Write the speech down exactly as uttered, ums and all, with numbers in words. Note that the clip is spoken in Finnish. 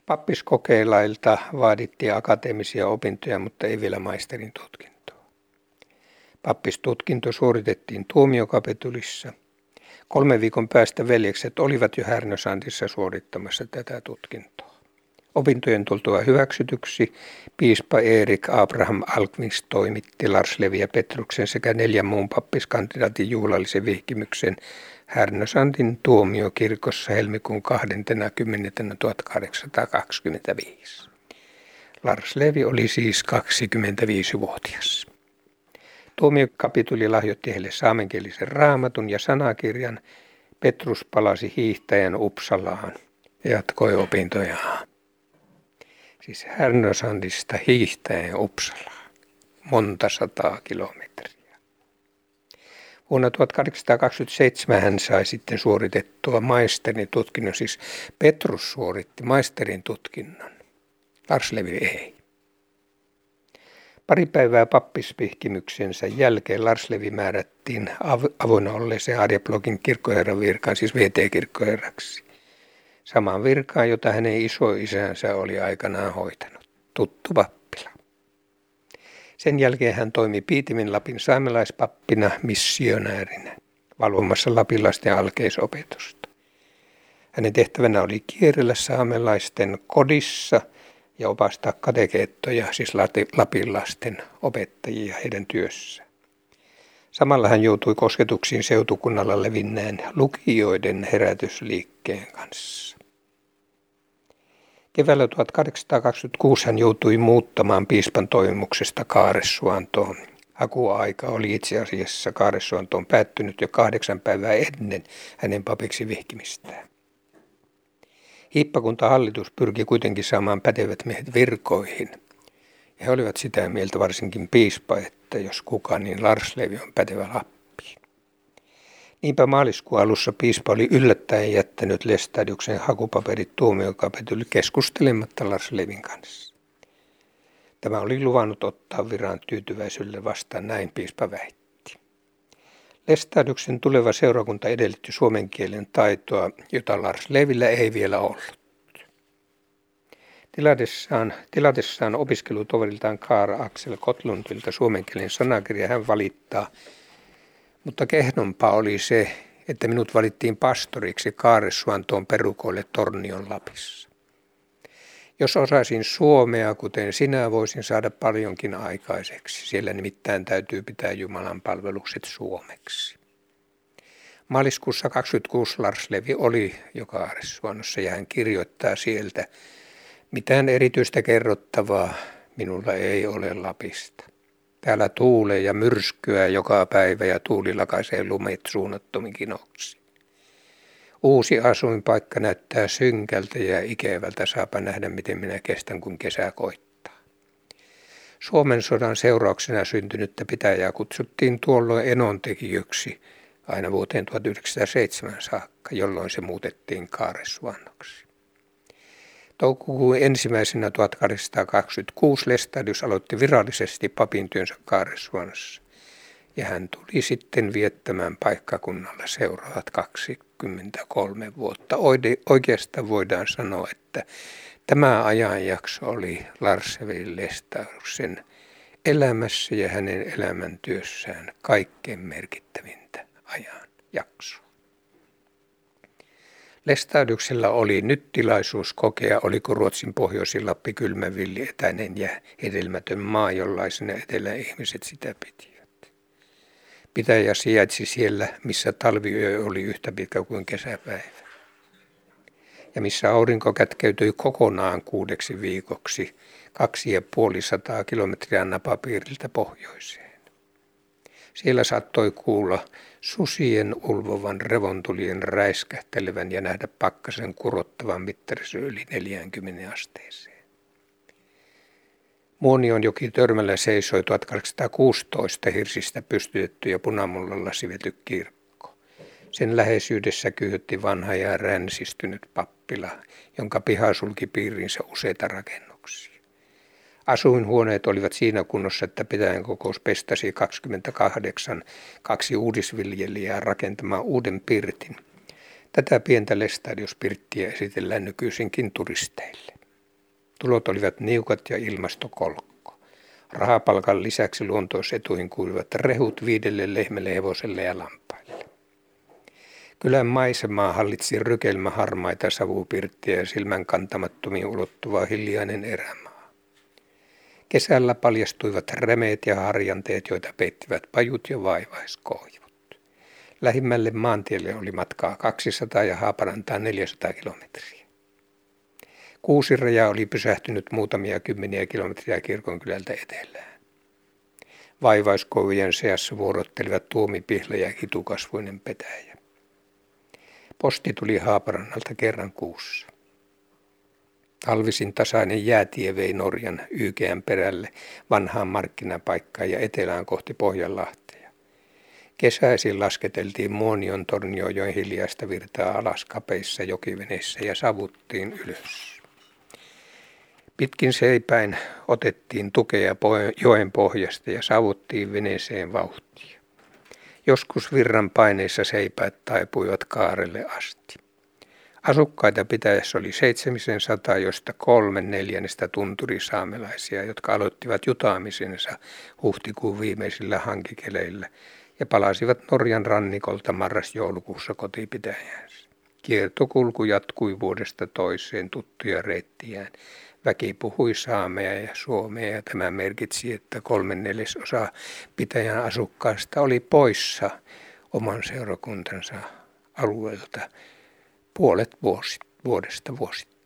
Pappiskokeilailta vaadittiin akateemisia opintoja, mutta ei vielä maisterin tutkintoa. Pappistutkinto suoritettiin tuomiokapitulissa. Kolmen viikon päästä veljekset olivat jo Härnösandissa suorittamassa tätä tutkintoa. Opintojen tultua hyväksytyksi piispa Erik Abraham Alkvist toimitti Lars Levi ja Petruksen sekä neljän muun pappiskandidaatin juhlallisen vihkimyksen Härnösandin tuomiokirkossa helmikuun kahdeskymmenes tuhatkahdeksansataakaksikymmentäviisi. Lars Levi oli siis kaksikymmentäviisivuotias. Tuomiokapituli lahjoitti heille saamenkielisen raamatun ja sanakirjan. Petrus palasi hiihtäjän Uppsalaan ja jatkoi opintojaan. Siis Härnösandista hiihtäjän Uppsalaan. Monta sataa kilometriä. Vuonna tuhatkahdeksansataakaksikymmentäseitsemän hän sai sitten suoritettua maisterin tutkinnon, siis Petrus suoritti maisterin tutkinnon. Lars Levi ei. Pari päivää pappisvihkimyksensä jälkeen Lars Levi määrättiin avoinna olleeseen Arjeplogin kirkkoherran virkaan, siis V T-kirkkoherraksi. Samaan virkaan, jota hänen isoisänsä oli aikanaan hoitanut, tuttu pappila. Sen jälkeen hän toimi Piitimin Lapin saamelaispappina missionäärinä, valvomassa lapilaisten alkeisopetusta. Hänen tehtävänä oli kierrellä saamelaisten kodissa ja opastaa katekeettoja, siis Lapin lasten opettajia heidän työssään. Samalla hän joutui kosketuksiin seutukunnalla levinneen lukijoiden herätysliikkeen kanssa. Keväällä tuhatkahdeksansataakaksikymmentäkuusi hän joutui muuttamaan piispan toimuksesta Kaaresuantoon. Hakuaika oli itse asiassa Kaaresuantoon päättynyt jo kahdeksan päivää ennen hänen papiksi vihkimistään. Hiippakuntahallitus pyrki kuitenkin saamaan pätevät miehet virkoihin. Ja he olivat sitä mieltä, varsinkin piispa, että jos kuka, niin Lars Levi on pätevä Lappiin. Niinpä maaliskuun alussa piispa oli yllättäen jättänyt Lestadiuksen hakupaperit tuomiokapitulille keskustelematta Lars Levin kanssa. Tämä oli luvannut ottaa viran tyytyväisyydelle vastaan, näin piispa väitti. Lestadiuksen tuleva seurakunta edellytti suomen kielen taitoa, jota Lars Levillä ei vielä ollut. Tilatessaan, tilatessaan opiskelutoveriltaan Kaara Aksel Kotlundilta suomen kielen sanakirja hän valittaa, mutta kehnompaa oli se, että minut valittiin pastoriksi Kaaresuantoon perukoille Tornion Lapissa. Jos osaisin suomea, kuten sinä, voisin saada paljonkin aikaiseksi. Siellä nimittäin täytyy pitää Jumalan palvelukset suomeksi. Maaliskuussa kaksikymmentäkuusi Lars Levi oli jo Kaaresuannossa ja hän kirjoittaa sieltä: mitään erityistä kerrottavaa minulla ei ole Lapista. Täällä tuulee ja myrskyää joka päivä ja tuuli lakaisee lumet suunnattomin kinoksi. Uusi asuinpaikka näyttää synkältä ja ikävältä, saapa nähdä miten minä kestän kun kesä koittaa. Suomen sodan seurauksena syntynyttä pitäjää kutsuttiin tuolloin enontekijöksi aina vuoteen tuhatyhdeksänsataaseitsemän saakka, jolloin se muutettiin Kaaresuannoksi. Toukokuun ensimmäisenä tuhatkahdeksansataakaksikymmentäkuusi Lestadius aloitti virallisesti papin työnsä Kaaresuannossa ja hän tuli sitten viettämään paikkakunnalla seuraavat kaksikymmentäkolme vuotta. Oikeastaan voidaan sanoa, että tämä ajanjakso oli Lars Levi Lestadiuksen elämässä ja hänen elämäntyössään kaikkein merkittävintä ajanjaksoa. Lestadiuksella oli nyt tilaisuus kokea, oliko Ruotsin pohjoisin Lappi kylmä, villi, etäinen ja hedelmätön maa, jollaisena etelän ihmiset sitä pitivät. Pitäjä sijaitsi siellä, missä talviyö oli yhtä pitkä kuin kesäpäivä. Ja missä aurinko kätkeytyi kokonaan kuudeksi viikoksi kaksi ja puoli sataa kilometriä napapiiriltä pohjoiseen. Siellä saattoi kuulla susien ulvovan revontulien räiskähtelevän ja nähdä pakkasen kurottavan mittarissa yli neljäänkymmeneen asteeseen. Muonionjoki Törmällä seisoi tuhatkahdeksansataakuusitoista hirsistä pystytetty ja punamullalla sivetty kirkko. Sen läheisyydessä kyyhötti vanha ja ränsistynyt pappila, jonka piha sulki piiriinsä useita rakennuksia. Asuinhuoneet olivat siinä kunnossa, että pitäjän kokous pestasi kaksikymmentäkahdeksan kaksi uudisviljelijää rakentamaan uuden pirtin. Tätä pientä Lestadiuspirttiä esitellään nykyisinkin turisteille. Tulot olivat niukat ja ilmasto kolkko. Rahapalkan lisäksi luontoisetuihin kuuluvat rehut viidelle lehmälle, hevoselle ja lampaille. Kylän maisemaa hallitsi rykelmä harmaita savupirttiä ja silmän kantamattomiin ulottuva hiljainen erämaa. Kesällä paljastuivat remeet ja harjanteet, joita peittivät pajut ja vaivaiskoivut. Lähimmälle maantielle oli matkaa kaksisataa ja Haaparantaan neljäsataa kilometriä. Kuusireja oli pysähtynyt muutamia kymmeniä kilometriä kirkonkylältä etelään. Vaivaiskoivujen seassa vuorottelivat tuomipihla ja kitukasvuinen petäjä. Posti tuli Haaparannalta kerran kuussa. Talvisin tasainen jäätie vei Norjan Yykeän perälle vanhaan markkinapaikkaan ja etelään kohti Pohjanlahtea. Kesäisin lasketeltiin Muonion Torniojoen hiljaista virtaa alas kapeissa jokiveneissä ja savuttiin ylös. Pitkin seipäin otettiin tukea joen pohjasta ja savuttiin veneeseen vauhtia. Joskus virran paineissa seipäät taipuivat kaarelle asti. Asukkaita pitäjässä oli seitsemisen sataa, josta kolme neljännestä tunturisaamelaisia, jotka aloittivat jutaamisensa huhtikuun viimeisillä hankikeleillä ja palasivat Norjan rannikolta marras-joulukuussa kotipitäjäänsä. Kiertokulku jatkui vuodesta toiseen tuttuja reittiään. Väki puhui saamea ja suomea ja tämä merkitsi, että kolme neljäsosaa pitäjän asukkaista oli poissa oman seurakuntansa alueelta puolet vuodesta vuosittain.